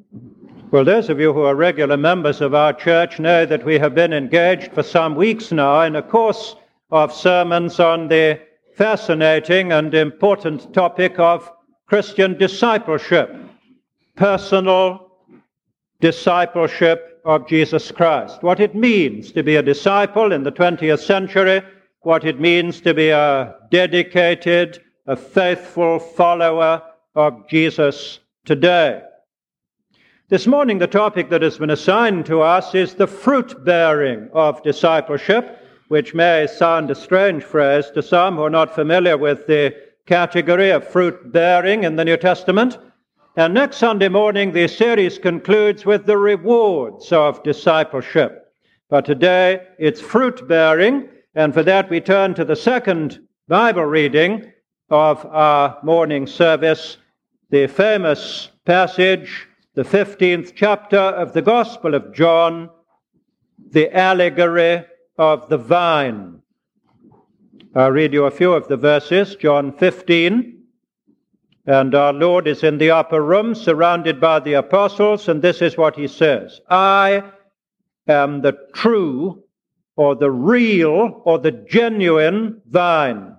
Well, those of you who are regular members of our church know that we have been engaged for some weeks now in a course of sermons on the fascinating and important topic of Christian discipleship, personal discipleship of Jesus Christ. What it means to be a disciple in the 20th century, what it means to be a dedicated, a faithful follower of Jesus today. This morning, the topic that has been assigned to us is the fruit-bearing of discipleship, which may sound a strange phrase to some who are not familiar with the category of fruit-bearing in the New Testament. And next Sunday morning, the series concludes with the rewards of discipleship. But today, it's fruit-bearing, and for that we turn to the second Bible reading of our morning service, the famous passage, the 15th chapter of the Gospel of John, the allegory of the vine. I'll read you a few of the verses, John 15. And our Lord is in the upper room, surrounded by the apostles, and this is what he says: I am the true, or the real, or the genuine vine,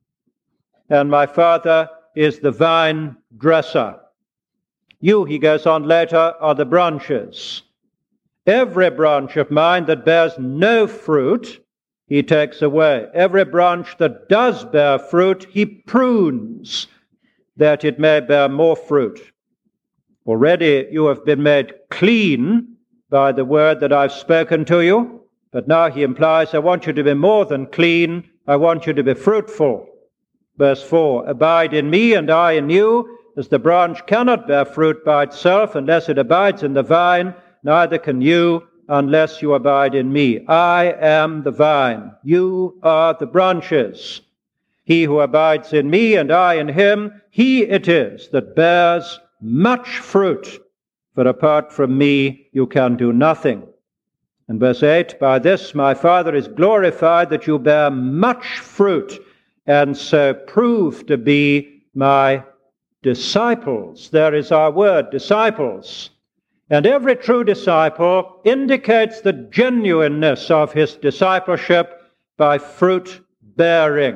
and my Father is the vine dresser. You, he goes on later, are the branches. Every branch of mine that bears no fruit, he takes away. Every branch that does bear fruit, he prunes, that it may bear more fruit. Already you have been made clean by the word that I've spoken to you, but now he implies, I want you to be more than clean, I want you to be fruitful. Verse 4, abide in me and I in you, as the branch cannot bear fruit by itself unless it abides in the vine, neither can you unless you abide in me. I am the vine, you are the branches. He who abides in me and I in him, he it is that bears much fruit, for apart from me you can do nothing. And verse 8, by this my Father is glorified, that you bear much fruit, and so prove to be my disciples. There is our word, disciples. And every true disciple indicates the genuineness of his discipleship by fruit bearing.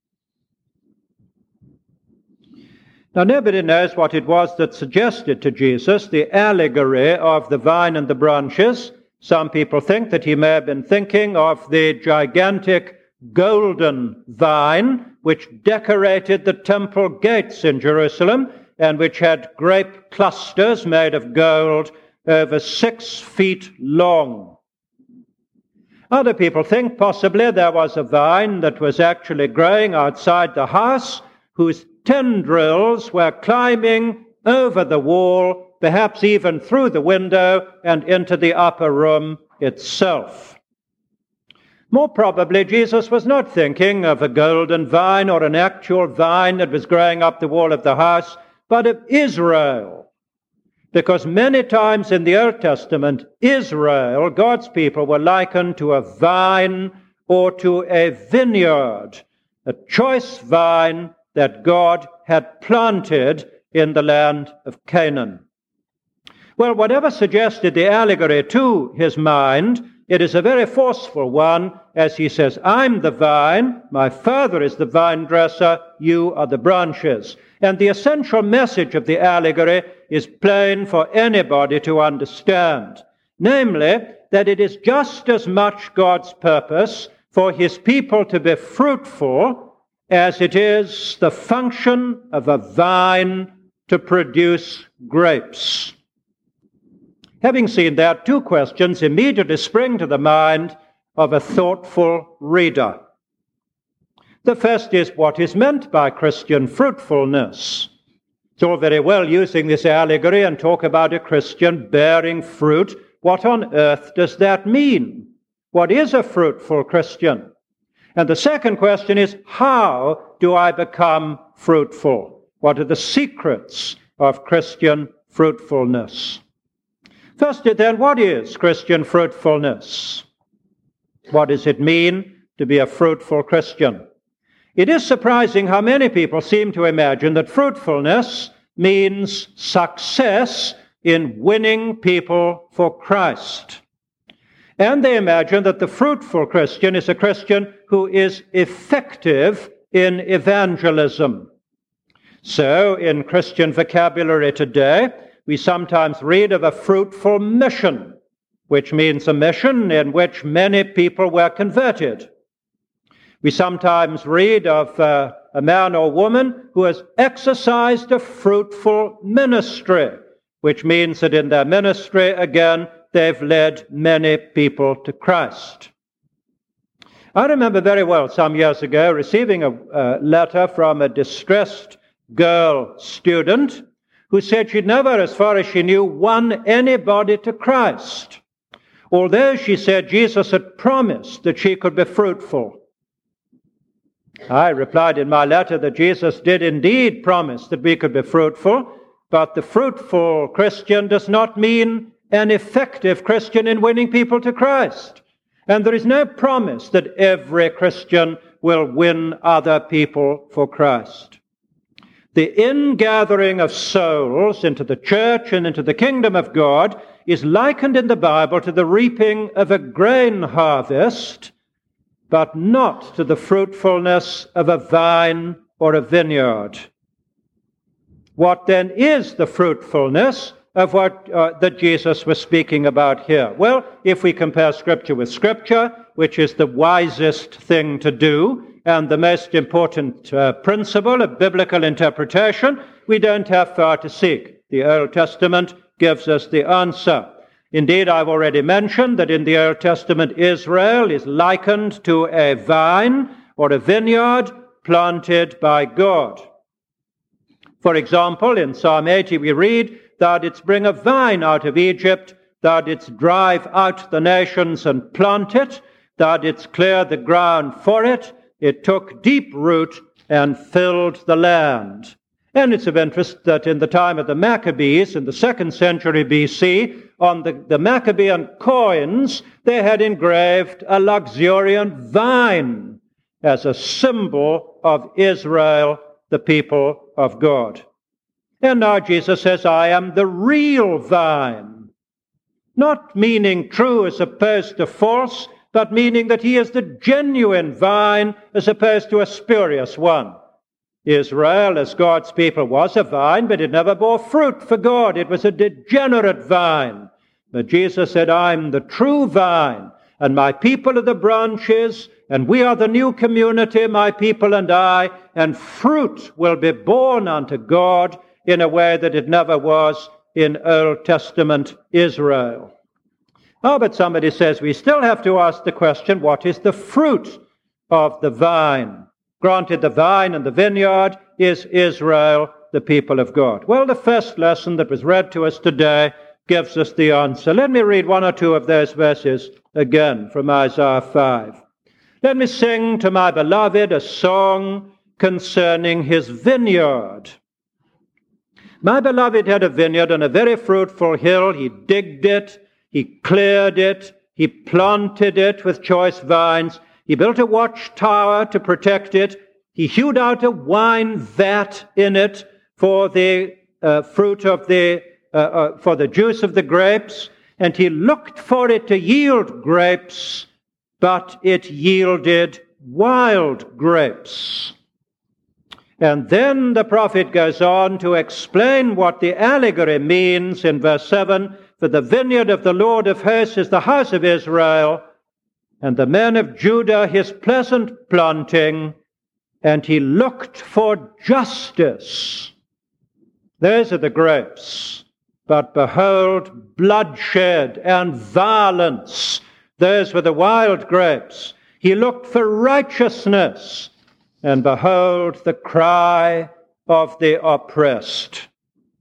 Now, nobody knows what it was that suggested to Jesus the allegory of the vine and the branches. Some people think that he may have been thinking of the gigantic golden vine which decorated the temple gates in Jerusalem and which had grape clusters made of gold over 6 feet long. Other people think possibly there was a vine that was actually growing outside the house whose tendrils were climbing over the wall, perhaps even through the window and into the upper room itself. More probably, Jesus was not thinking of a golden vine or an actual vine that was growing up the wall of the house, but of Israel. Because many times in the Old Testament, Israel, God's people, were likened to a vine or to a vineyard, a choice vine that God had planted in the land of Canaan. Well, whatever suggested the allegory to his mind, it is a very forceful one, as he says, I'm the vine, my Father is the vine dresser, you are the branches. And the essential message of the allegory is plain for anybody to understand, namely, that it is just as much God's purpose for his people to be fruitful as it is the function of a vine to produce grapes. Having seen that, 2 questions immediately spring to the mind of a thoughtful reader. The first is, what is meant by Christian fruitfulness? It's all very well using this allegory and talk about a Christian bearing fruit. What on earth does that mean? What is a fruitful Christian? And the second question is, how do I become fruitful? What are the secrets of Christian fruitfulness? Firstly, then, what is Christian fruitfulness? What does it mean to be a fruitful Christian? It is surprising how many people seem to imagine that fruitfulness means success in winning people for Christ. And they imagine that the fruitful Christian is a Christian who is effective in evangelism. So, in Christian vocabulary today, we sometimes read of a fruitful mission, which means a mission in which many people were converted. We sometimes read of a man or woman who has exercised a fruitful ministry, which means that in their ministry, again, they've led many people to Christ. I remember very well some years ago receiving a letter from a distressed girl student who said she'd never, as far as she knew, won anybody to Christ, although she said Jesus had promised that she could be fruitful. I replied in my letter that Jesus did indeed promise that we could be fruitful, but the fruitful Christian does not mean an effective Christian in winning people to Christ. And there is no promise that every Christian will win other people for Christ. The ingathering of souls into the church and into the kingdom of God is likened in the Bible to the reaping of a grain harvest, but not to the fruitfulness of a vine or a vineyard. What then is the fruitfulness of what that Jesus was speaking about here? Well, if we compare Scripture with Scripture, which is the wisest thing to do and the most important principle of biblical interpretation, we don't have far to seek. The Old Testament gives us the answer. Indeed, I've already mentioned that in the Old Testament, Israel is likened to a vine or a vineyard planted by God. For example, in Psalm 80 we read, "Thou didst bring a vine out of Egypt, thou didst drive out the nations and plant it, thou didst clear the ground for it, it took deep root and filled the land." And it's of interest that in the time of the Maccabees, in the 2nd century BC, on the Maccabean coins, they had engraved a luxuriant vine as a symbol of Israel, the people of God. And now Jesus says, "I am the real vine," not meaning true as opposed to false, but meaning that he is the genuine vine as opposed to a spurious one. Israel, as God's people, was a vine, but it never bore fruit for God. It was a degenerate vine. But Jesus said, "I'm the true vine, and my people are the branches, and we are the new community, my people and I, and fruit will be born unto God in a way that it never was in Old Testament Israel." Oh, but somebody says we still have to ask the question, what is the fruit of the vine? Granted, the vine and the vineyard is Israel, the people of God. Well, the first lesson that was read to us today gives us the answer. Let me read one or two of those verses again from Isaiah 5. "Let me sing to my beloved a song concerning his vineyard. My beloved had a vineyard on a very fruitful hill. He digged it, he cleared it, he planted it with choice vines. He built a watchtower to protect it. He hewed out a wine vat in it for the fruit of for the juice of the grapes, and he looked for it to yield grapes, but it yielded wild grapes." And then the prophet goes on to explain what the allegory means in verse 7, "For the vineyard of the Lord of hosts is the house of Israel, and the men of Judah his pleasant planting, and he looked for justice." Those are the grapes. "But behold, bloodshed and violence." Those were the wild grapes. "He looked for righteousness, and behold, the cry of the oppressed."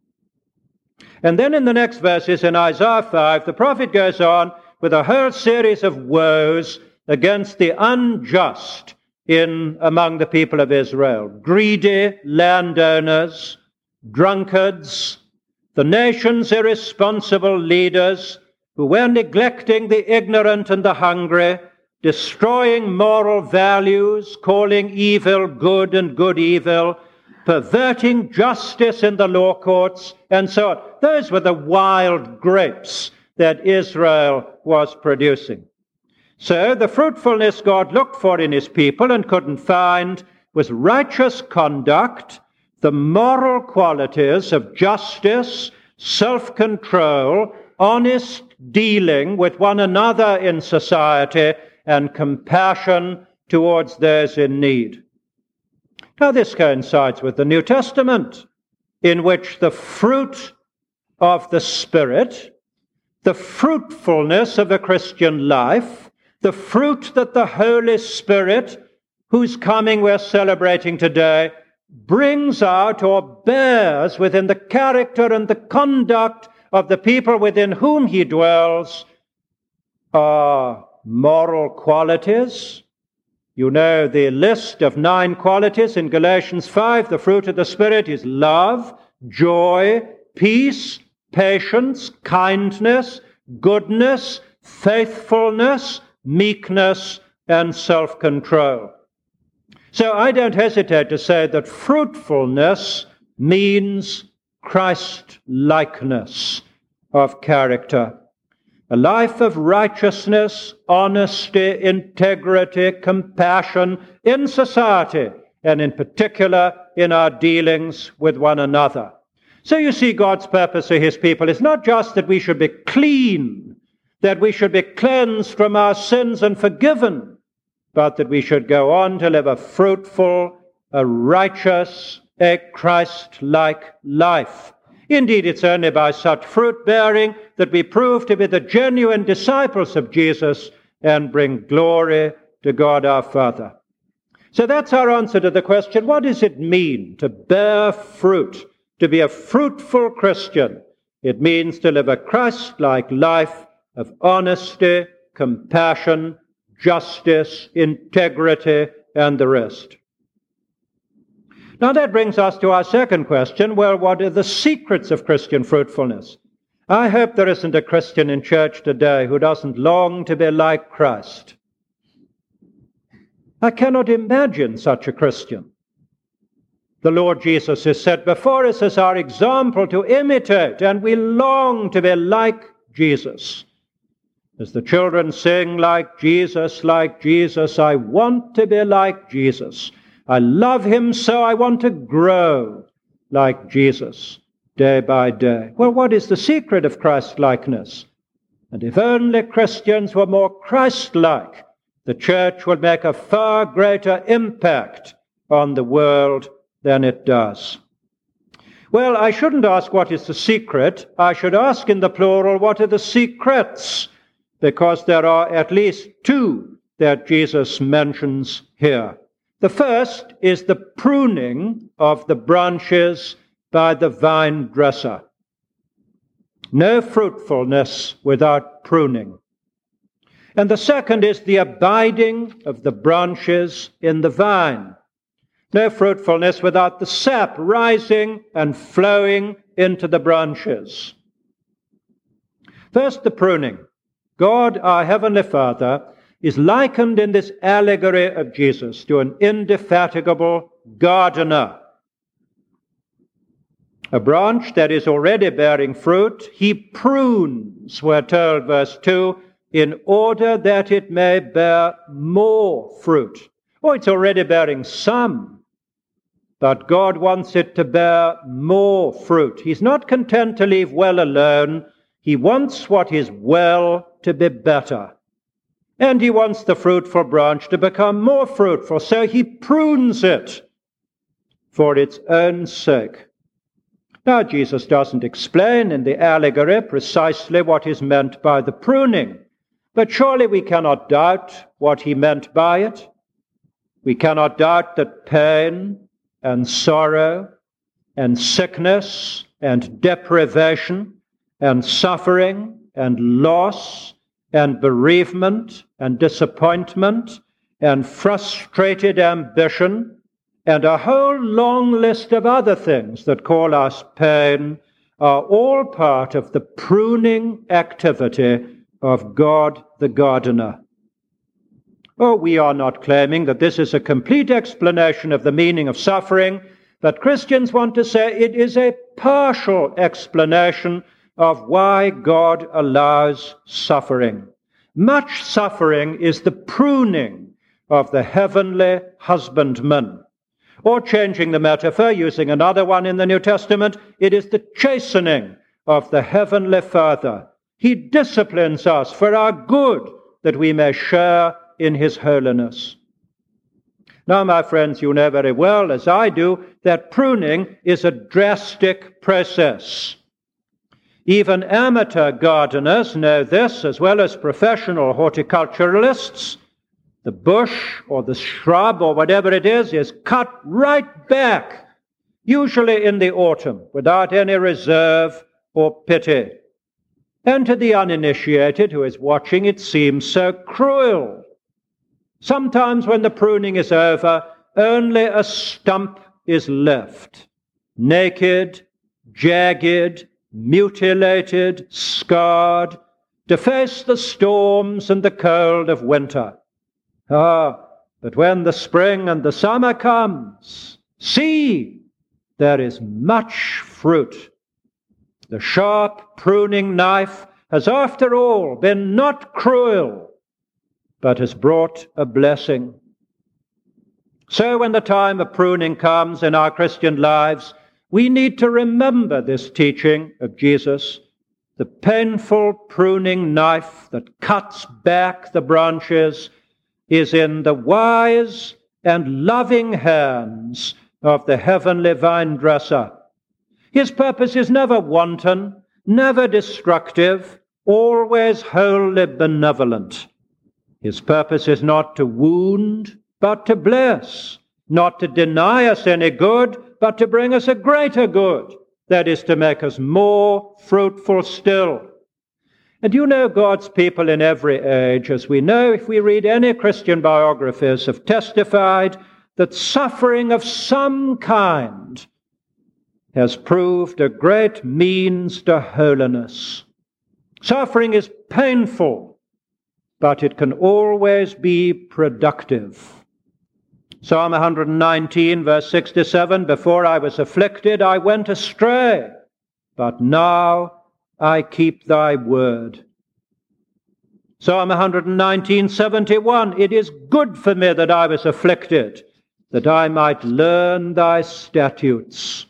And then in the next verses in Isaiah 5, the prophet goes on with a whole series of woes against the unjust among the people of Israel. Greedy landowners, drunkards, the nation's irresponsible leaders who were neglecting the ignorant and the hungry, destroying moral values, calling evil good and good evil, perverting justice in the law courts, and so on. Those were the wild grapes that Israel was producing. So the fruitfulness God looked for in his people and couldn't find was righteous conduct, the moral qualities of justice, self-control, honest dealing with one another in society, and compassion towards those in need. Now this coincides with the New Testament, in which the fruit of the Spirit, the fruitfulness of a Christian life, the fruit that the Holy Spirit, whose coming we're celebrating today, brings out or bears within the character and the conduct of the people within whom he dwells, are moral qualities. You know the list of 9 qualities in Galatians 5. The fruit of the Spirit is love, joy, peace, patience, kindness, goodness, faithfulness, meekness, and self-control. So I don't hesitate to say that fruitfulness means Christ-likeness of character. A life of righteousness, honesty, integrity, compassion in society, and in particular in our dealings with one another. So you see, God's purpose for his people is not just that we should be clean, that we should be cleansed from our sins and forgiven, but that we should go on to live a fruitful, a righteous, a Christ-like life. Indeed, it's only by such fruit-bearing that we prove to be the genuine disciples of Jesus and bring glory to God our Father. So that's our answer to the question, what does it mean to bear fruit, to be a fruitful Christian? It means to live a Christ-like life of honesty, compassion, justice, integrity, and the rest. Now that brings us to our second question. Well, what are the secrets of Christian fruitfulness? I hope there isn't a Christian in church today who doesn't long to be like Christ. I cannot imagine such a Christian. The Lord Jesus is set before us as our example to imitate, and we long to be like Jesus. As the children sing, like Jesus, I want to be like Jesus. I love him so I want to grow like Jesus day by day. Well, what is the secret of Christ-likeness? And if only Christians were more Christ-like, the church would make a far greater impact on the world than it does. Well, I shouldn't ask what is the secret. I should ask in the plural, what are the secrets? Because there are at least 2 that Jesus mentions here. The first is the pruning of the branches by the vine dresser. No fruitfulness without pruning. And the second is the abiding of the branches in the vine. No fruitfulness without the sap rising and flowing into the branches. First, the pruning. God, our Heavenly Father, is likened in this allegory of Jesus to an indefatigable gardener. A branch that is already bearing fruit, he prunes, we're told, verse 2, in order that it may bear more fruit. Oh, it's already bearing some, but God wants it to bear more fruit. He's not content to leave well alone. He wants what is well to be better. And he wants the fruitful branch to become more fruitful, so he prunes it for its own sake. Now, Jesus doesn't explain in the allegory precisely what is meant by the pruning, but surely we cannot doubt what he meant by it. We cannot doubt that pain and sorrow and sickness and deprivation and suffering and loss and bereavement and disappointment and frustrated ambition and a whole long list of other things that call us pain are all part of the pruning activity of God the gardener. Oh, we are not claiming that this is a complete explanation of the meaning of suffering, But Christians want to say it is a partial explanation of why God allows suffering. Much suffering is the pruning of the heavenly husbandman. Or changing the metaphor, using another one in the New Testament, it is the chastening of the heavenly Father. He disciplines us for our good, that we may share in his holiness. Now, my friends, you know very well, as I do, that pruning is a drastic process. Even amateur gardeners know this, as well as professional horticulturalists. The bush or the shrub or whatever it is cut right back, usually in the autumn, without any reserve or pity. And to the uninitiated who is watching, it seems so cruel. Sometimes when the pruning is over, only a stump is left, naked, jagged, mutilated, scarred, to face the storms and the cold of winter. But when the spring and the summer comes, see, there is much fruit. The sharp pruning knife has after all been not cruel, but has brought a blessing. So when the time of pruning comes in our Christian lives, we need to remember this teaching of Jesus, the painful pruning knife that cuts back the branches is in the wise and loving hands of the heavenly vine dresser. His purpose is never wanton, never destructive, always wholly benevolent. His purpose is not to wound, but to bless, not to deny us any good, but to bring us a greater good, that is, to make us more fruitful still. And you know, God's people in every age, as we know if we read any Christian biographies, have testified that suffering of some kind has proved a great means to holiness. Suffering is painful, but it can always be productive. Psalm 119, verse 67, before I was afflicted, I went astray, but now I keep thy word. Psalm 119, 71, it is good for me that I was afflicted, that I might learn thy statutes.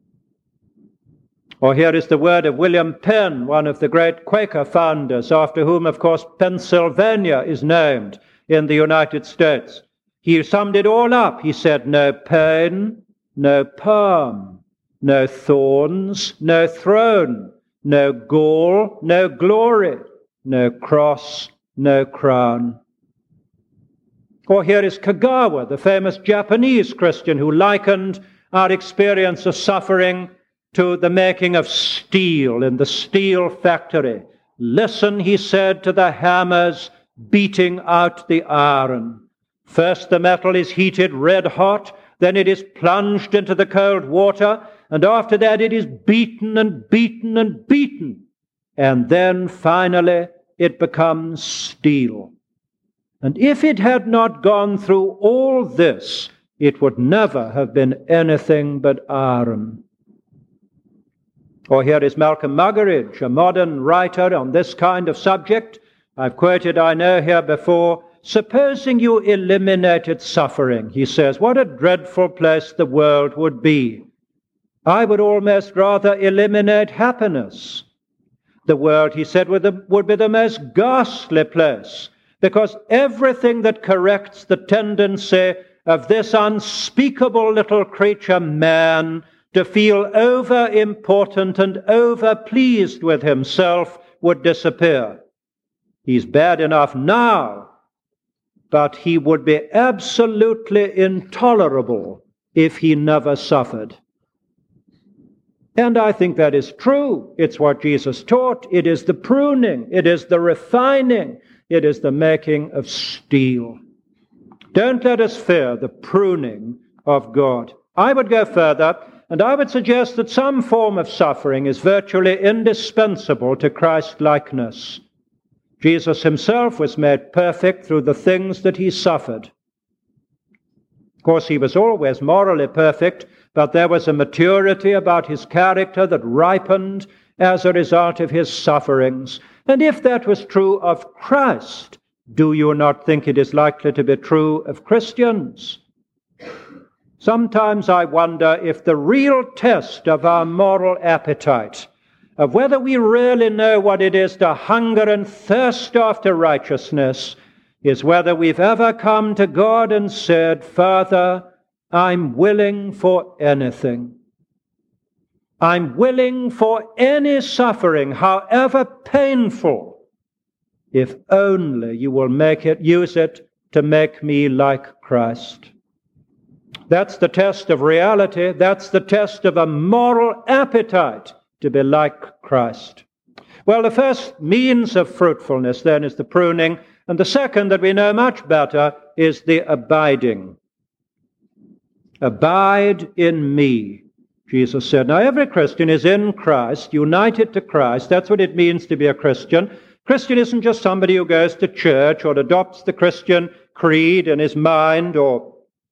Or here is the word of William Penn, one of the great Quaker founders, after whom, of course, Pennsylvania is named in the United States. He summed it all up. He said, no pain, no palm, no thorns, no throne, no gall, no glory, no cross, no crown. Or here is Kagawa, the famous Japanese Christian who likened our experience of suffering to the making of steel in the steel factory. Listen, he said, to the hammers beating out the iron. First the metal is heated red hot, then it is plunged into the cold water, and after that it is beaten and beaten and beaten. And then finally it becomes steel. And if it had not gone through all this, it would never have been anything but iron. Or here is Malcolm Muggeridge, a modern writer on this kind of subject. I've quoted, I know, here before. Supposing you eliminated suffering, he says, what a dreadful place the world would be. I would almost rather eliminate happiness. The world, he said, would be the most ghastly place, because everything that corrects the tendency of this unspeakable little creature, man, to feel over-important and over-pleased with himself would disappear. He's bad enough now, but he would be absolutely intolerable if he never suffered. And I think that is true. It's what Jesus taught. It is the pruning. It is the refining. It is the making of steel. Don't let us fear the pruning of God. I would go further, and I would suggest that some form of suffering is virtually indispensable to Christ-likeness. Jesus himself was made perfect through the things that he suffered. Of course, he was always morally perfect, but there was a maturity about his character that ripened as a result of his sufferings. And if that was true of Christ, do you not think it is likely to be true of Christians? Sometimes I wonder if the real test of our moral appetite, of whether we really know what it is to hunger and thirst after righteousness, is whether we've ever come to God and said, Father, I'm willing for anything. I'm willing for any suffering, however painful, if only you will use it to make me like Christ. That's the test of reality. That's the test of a moral appetite to be like Christ. Well, the first means of fruitfulness then is the pruning, and the second that we know much better is the abiding. Abide in me, Jesus said. Now, every Christian is in Christ, united to Christ. That's what it means to be a Christian. Christian isn't just somebody who goes to church or adopts the Christian creed in his mind or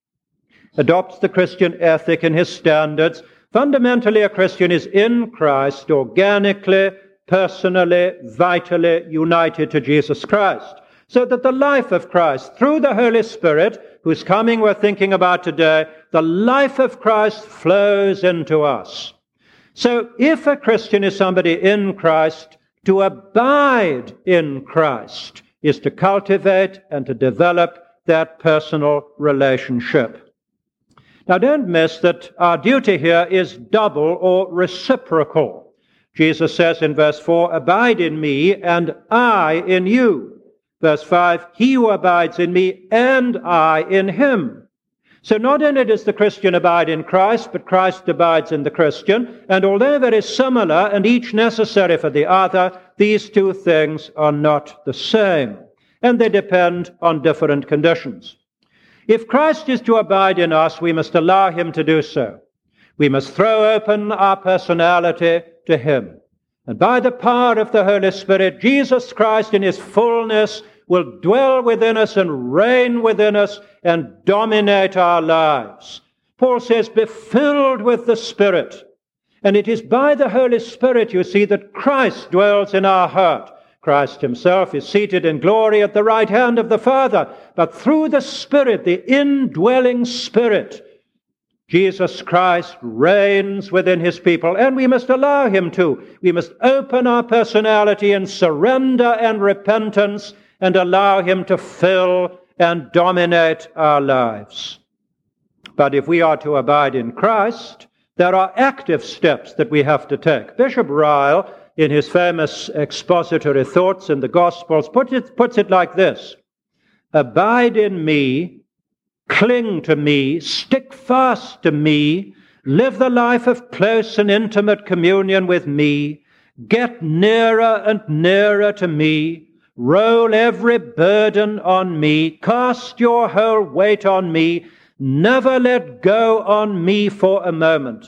adopts the Christian ethic and his standards. Fundamentally, a Christian is in Christ, organically, personally, vitally united to Jesus Christ. So that the life of Christ, through the Holy Spirit, whose coming we're thinking about today, the life of Christ flows into us. So if a Christian is somebody in Christ, to abide in Christ is to cultivate and to develop that personal relationship. Now, don't miss that our duty here is double or reciprocal. Jesus says in verse 4, abide in me and I in you. Verse 5, he who abides in me and I in him. So not only does the Christian abide in Christ, but Christ abides in the Christian. And although very similar and each necessary for the other, these two things are not the same. And they depend on different conditions. If Christ is to abide in us, we must allow him to do so. We must throw open our personality to him. And by the power of the Holy Spirit, Jesus Christ in his fullness will dwell within us and reign within us and dominate our lives. Paul says, be filled with the Spirit. And it is by the Holy Spirit, you see, that Christ dwells in our heart. Christ himself is seated in glory at the right hand of the Father. But through the Spirit, the indwelling Spirit, Jesus Christ reigns within his people, and we must allow him to. We must open our personality in surrender and repentance and allow him to fill and dominate our lives. But if we are to abide in Christ, there are active steps that we have to take. Bishop Ryle, in his famous expository thoughts in the Gospels, puts it like this: abide in me, cling to me, stick fast to me, live the life of close and intimate communion with me, get nearer and nearer to me, roll every burden on me, cast your whole weight on me, never let go on me for a moment.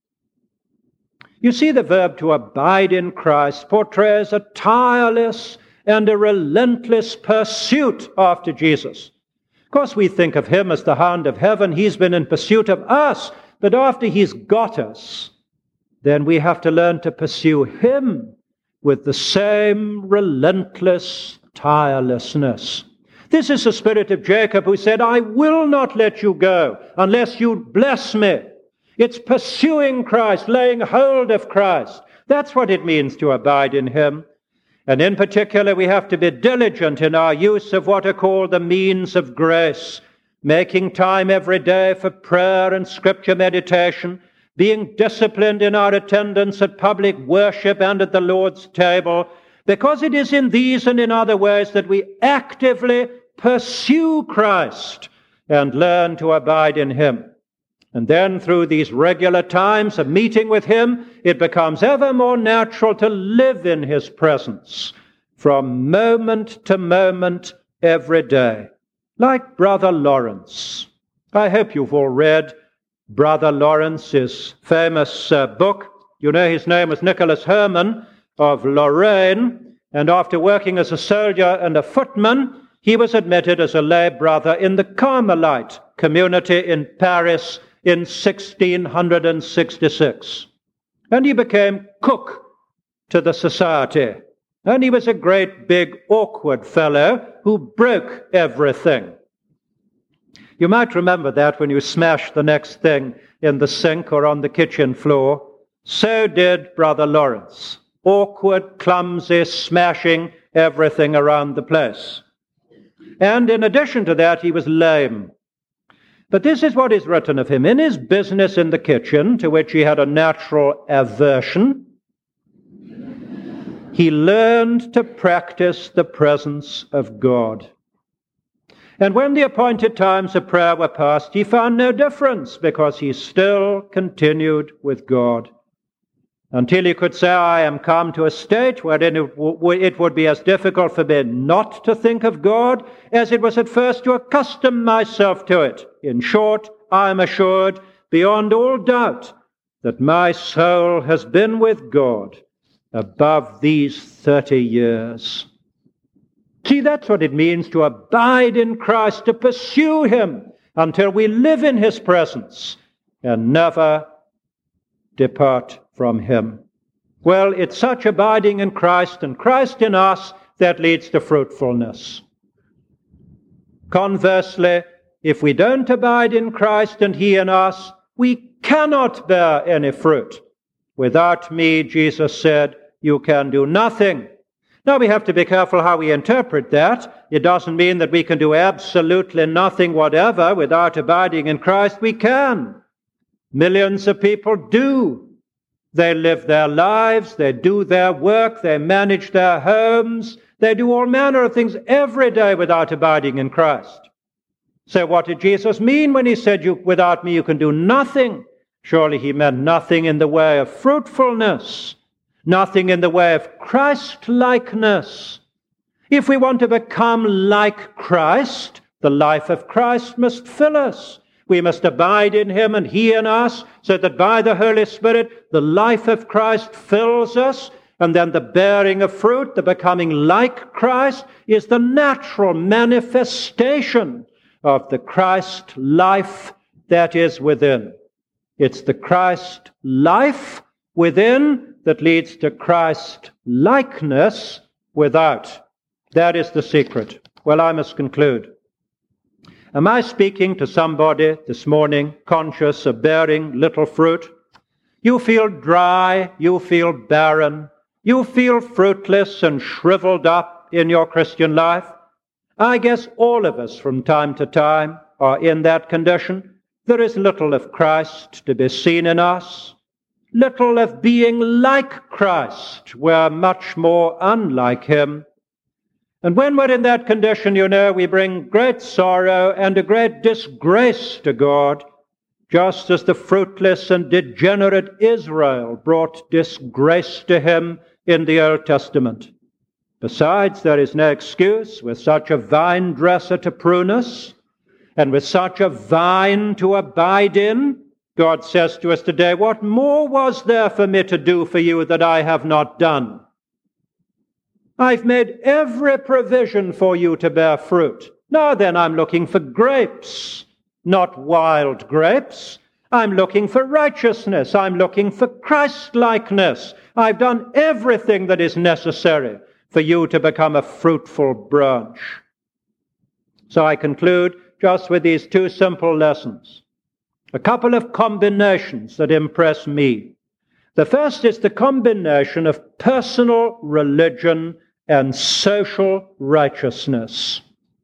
You see, the verb to abide in Christ portrays a tireless and a relentless pursuit after Jesus. Of course, we think of him as the hound of heaven. He's been in pursuit of us. But after he's got us, then we have to learn to pursue him with the same relentless tirelessness. This is the spirit of Jacob, who said, I will not let you go unless you bless me. It's pursuing Christ, laying hold of Christ. That's what it means to abide in him. And in particular, we have to be diligent in our use of what are called the means of grace, making time every day for prayer and scripture meditation, being disciplined in our attendance at public worship and at the Lord's table, because it is in these and in other ways that we actively pursue Christ and learn to abide in him. And then through these regular times of meeting with him, it becomes ever more natural to live in his presence from moment to moment every day. Like Brother Lawrence. I hope you've all read Brother Lawrence's famous book. You know his name was Nicholas Herman of Lorraine, and after working as a soldier and a footman, he was admitted as a lay brother in the Carmelite community in Paris in 1666. And he became cook to the society. And he was a great big awkward fellow who broke everything. You might remember that when you smashed the next thing in the sink or on the kitchen floor. So did Brother Lawrence. Awkward, clumsy, smashing everything around the place. And in addition to that, he was lame. But this is what is written of him. In his business in the kitchen, to which he had a natural aversion, he learned to practice the presence of God. And when the appointed times of prayer were past, he found no difference, because he still continued with God, until he could say, I am come to a state wherein it would be as difficult for me not to think of God as it was at first to accustom myself to it. In short, I am assured beyond all doubt that my soul has been with God above these 30 years. See, that's what it means to abide in Christ, to pursue him until we live in his presence and never depart from him. Well, it's such abiding in Christ and Christ in us that leads to fruitfulness. Conversely, if we don't abide in Christ and he in us, we cannot bear any fruit. Without me, Jesus said, you can do nothing. Now, we have to be careful how we interpret that. It doesn't mean that we can do absolutely nothing whatever without abiding in Christ. We can. Millions of people do. They live their lives, they do their work, they manage their homes, they do all manner of things every day without abiding in Christ. So what did Jesus mean when he said, without me you can do nothing? Surely he meant nothing in the way of fruitfulness, nothing in the way of Christ-likeness. If we want to become like Christ, the life of Christ must fill us. We must abide in him and he in us, so that by the Holy Spirit the life of Christ fills us, and then the bearing of fruit, the becoming like Christ, is the natural manifestation of the Christ life that is within. It's the Christ life within that leads to Christ likeness without. That is the secret. Well, I must conclude. Am I speaking to somebody this morning conscious of bearing little fruit? You feel dry, you feel barren, you feel fruitless and shriveled up in your Christian life. I guess all of us from time to time are in that condition. There is little of Christ to be seen in us, little of being like Christ. We're much more unlike him. And when we're in that condition, we bring great sorrow and a great disgrace to God, just as the fruitless and degenerate Israel brought disgrace to him in the Old Testament. Besides, there is no excuse with such a vine dresser to prune us, and with such a vine to abide in. God says to us today, what more was there for me to do for you that I have not done? I've made every provision for you to bear fruit. Now then, I'm looking for grapes, not wild grapes. I'm looking for righteousness. I'm looking for Christ-likeness. I've done everything that is necessary for you to become a fruitful branch. So I conclude just with these two simple lessons. A couple of combinations that impress me. The first is the combination of personal religion and social righteousness.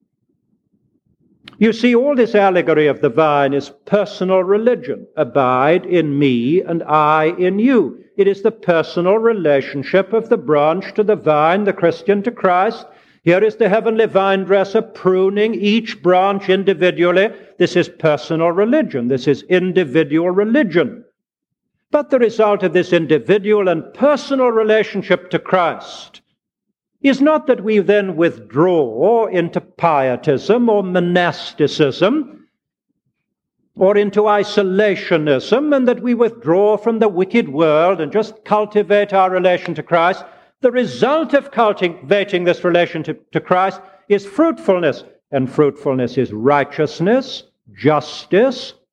You see, all this allegory of the vine is personal religion. Abide in me and I in you. It is the personal relationship of the branch to the vine, the Christian to Christ. Here is the heavenly vine dresser pruning each branch individually. This is personal religion. This is individual religion. But the result of this individual and personal relationship to Christ is not that we then withdraw into pietism or monasticism or into isolationism, and that we withdraw from the wicked world and just cultivate our relation to Christ. The result of cultivating this relation to Christ is fruitfulness, and fruitfulness is righteousness, justice,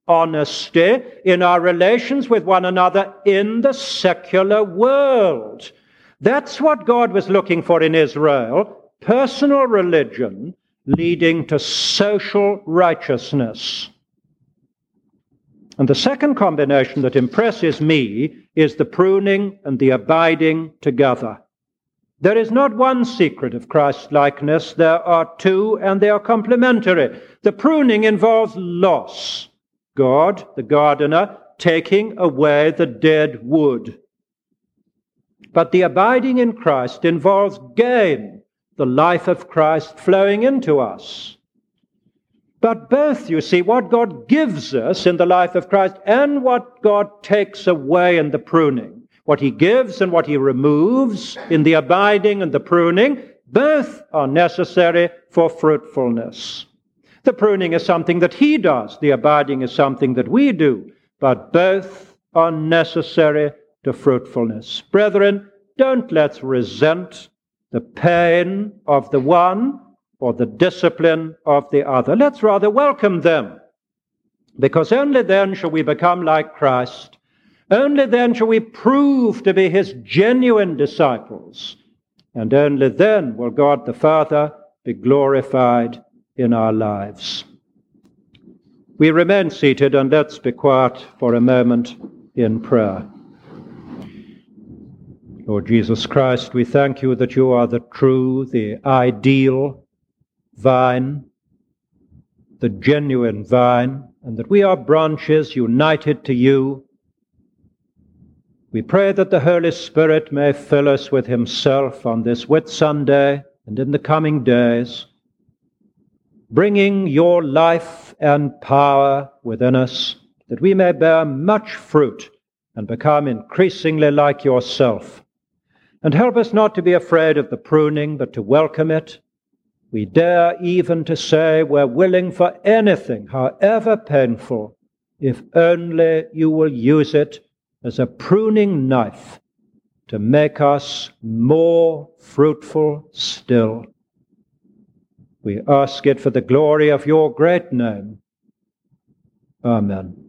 honesty in our relations with one another in the secular world. That's what God was looking for in Israel, personal religion leading to social righteousness. And the second combination that impresses me is the pruning and the abiding together. There is not one secret of Christ-likeness. There are two, and they are complementary. The pruning involves loss. God, the gardener, taking away the dead wood. But the abiding in Christ involves gain, the life of Christ flowing into us. But both, you see, what God gives us in the life of Christ and what God takes away in the pruning, what he gives and what he removes in the abiding and the pruning, both are necessary for fruitfulness. The pruning is something that he does. The abiding is something that we do. But both are necessary to fruitfulness. Brethren, don't let's resent the pain of the one or the discipline of the other. Let's rather welcome them, because only then shall we become like Christ. Only then shall we prove to be his genuine disciples. And only then will God the Father be glorified in our lives. We remain seated, and let's be quiet for a moment in prayer. Lord Jesus Christ, we thank you that you are the true, the ideal vine, the genuine vine, and that we are branches united to you. We pray that the Holy Spirit may fill us with himself on this Whit Sunday and in the coming days, bringing your life and power within us, that we may bear much fruit and become increasingly like yourself. And help us not to be afraid of the pruning, but to welcome it. We dare even to say we're willing for anything, however painful, if only you will use it as a pruning knife to make us more fruitful still. We ask it for the glory of your great name. Amen.